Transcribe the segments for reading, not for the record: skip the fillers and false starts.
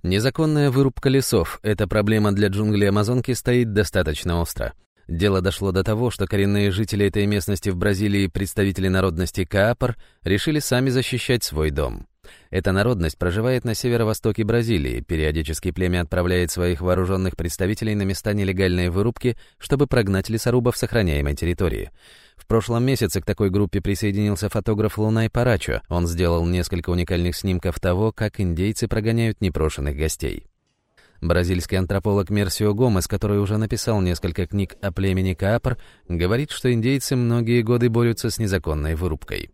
Незаконная вырубка лесов – эта проблема для джунглей Амазонки стоит достаточно остро. Дело дошло до того, что коренные жители этой местности в Бразилии, представители народности Каапар, решили сами защищать свой дом. Эта народность проживает на северо-востоке Бразилии, периодически племя отправляет своих вооруженных представителей на места нелегальной вырубки, чтобы прогнать лесорубов с охраняемой территории. В прошлом месяце к такой группе присоединился фотограф Лунай Парачо. Он сделал несколько уникальных снимков того, как индейцы прогоняют непрошенных гостей. Бразильский антрополог Мерсио Гомес, который уже написал несколько книг о племени Каапар, говорит, что индейцы многие годы борются с незаконной вырубкой.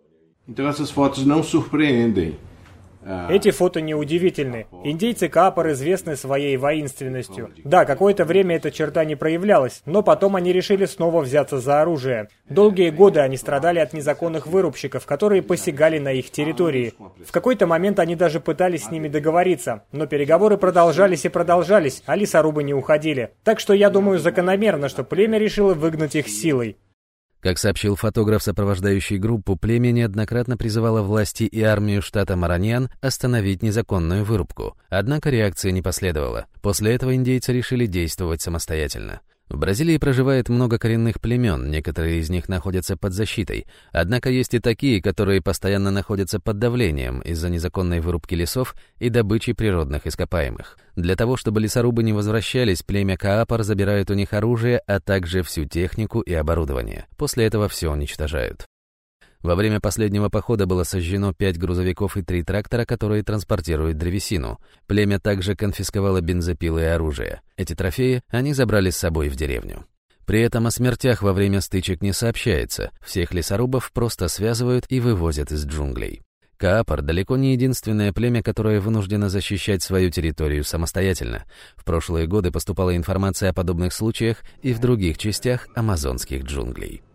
Эти фото неудивительны. Индейцы Каапар известны своей воинственностью. Да, какое-то время эта черта не проявлялась, но потом они решили снова взяться за оружие. Долгие годы они страдали от незаконных вырубщиков, которые посягали на их территории. В какой-то момент они даже пытались с ними договориться, но переговоры продолжались и продолжались, а лесорубы не уходили. Так что я думаю закономерно, что племя решило выгнать их силой. Как сообщил фотограф, сопровождающий группу, племя неоднократно призывало власти и армию штата Мараньян остановить незаконную вырубку. Однако реакции не последовало. После этого индейцы решили действовать самостоятельно. В Бразилии проживает много коренных племен, некоторые из них находятся под защитой. Однако есть и такие, которые постоянно находятся под давлением из-за незаконной вырубки лесов и добычи природных ископаемых. Для того, чтобы лесорубы не возвращались, племя Каапар забирает у них оружие, а также всю технику и оборудование. После этого все уничтожают. Во время последнего похода было сожжено 5 грузовиков и 3 трактора, которые транспортируют древесину. Племя также конфисковало бензопилы и оружие. Эти трофеи они забрали с собой в деревню. При этом о смертях во время стычек не сообщается. Всех лесорубов просто связывают и вывозят из джунглей. Каапар далеко не единственное племя, которое вынуждено защищать свою территорию самостоятельно. В прошлые годы поступала информация о подобных случаях и в других частях амазонских джунглей.